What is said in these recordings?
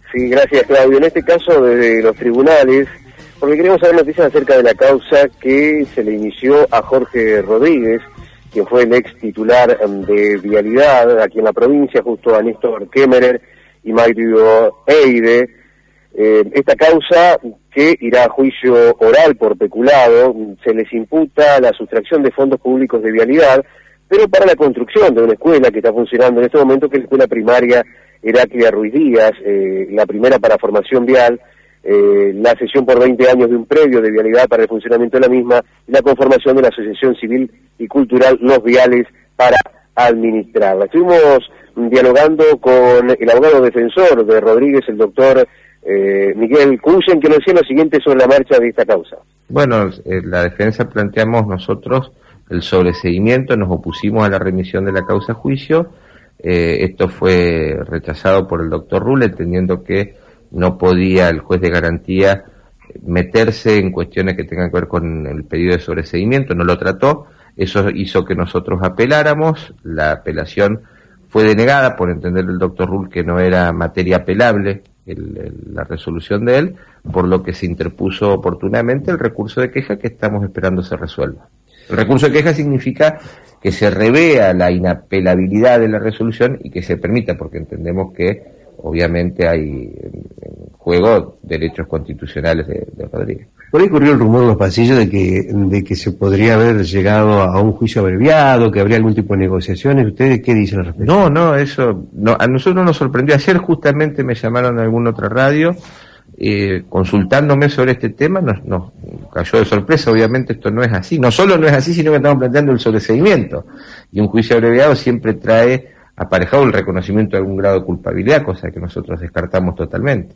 Sí, gracias, Claudio. En este caso, desde los tribunales, porque queremos saber noticias acerca de la causa que se le inició a Jorge Rodríguez, quien fue el ex titular de Vialidad aquí en la provincia, justo a Néstor Kemmerer y Mario Eide. Esta causa, que irá a juicio oral por peculado, se les imputa la sustracción de fondos públicos de Vialidad, pero para la construcción de una escuela que está funcionando en este momento, que es la escuela primaria Heraclia Ruiz Díaz, la primera para formación vial, la cesión por 20 años de un predio de vialidad para el funcionamiento de la misma, y la conformación de la Asociación Civil y Cultural Los Viales para administrarla. Estuvimos dialogando con el abogado defensor de Rodríguez, el doctor Miguel Cuyen, que nos decía lo siguiente sobre la marcha de esta causa. Bueno, la defensa planteamos nosotros el sobreseguimiento, nos opusimos a la remisión de la causa a juicio. Esto fue rechazado por el doctor Rull, entendiendo que no podía el juez de garantía meterse en cuestiones que tengan que ver con el pedido de sobreseguimiento, no lo trató. Eso hizo que nosotros apeláramos. La apelación fue denegada por entender el doctor Rull que no era materia apelable la resolución de él, por lo que se interpuso oportunamente el recurso de queja, que estamos esperando se resuelva. El recurso de queja significa que se revea la inapelabilidad de la resolución y que se permita, porque entendemos que obviamente hay en juego derechos constitucionales de Rodríguez. Por ahí corrió el rumor en los pasillos de que se podría haber llegado a un juicio abreviado, que habría algún tipo de negociaciones. ¿Ustedes qué dicen al respecto? No, eso no, a nosotros nos sorprendió. Ayer justamente me llamaron de alguna otra radio consultándome sobre este tema, nos cayó de sorpresa. Obviamente esto no es así, no solo no es así, sino que estamos planteando el sobreseguimiento, y un juicio abreviado siempre trae aparejado el reconocimiento de algún grado de culpabilidad, cosa que nosotros descartamos totalmente.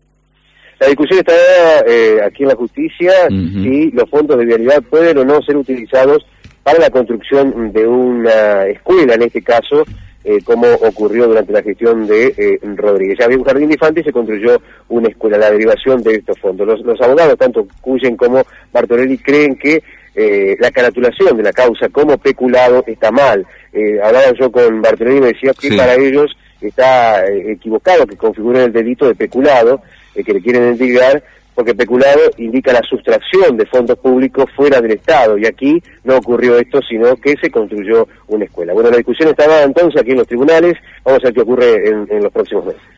La discusión está aquí en la justicia, si los fondos de vialidad pueden o no ser utilizados para la construcción de una escuela, en este caso, como ocurrió durante la gestión de Rodríguez. Ya había un jardín de infantes y se construyó una escuela, la derivación de estos fondos. Los abogados, tanto Cuyen como Bartolelli, creen que la caratulación de la causa como peculado está mal. Hablaba yo con Bartolelli y me decía que para ellos está equivocado que configuren el delito de peculado, que le quieren endilgar, porque peculado indica la sustracción de fondos públicos fuera del Estado, y aquí no ocurrió esto, sino que se construyó una escuela. Bueno, la discusión estaba entonces aquí en los tribunales, vamos a ver qué ocurre en los próximos meses.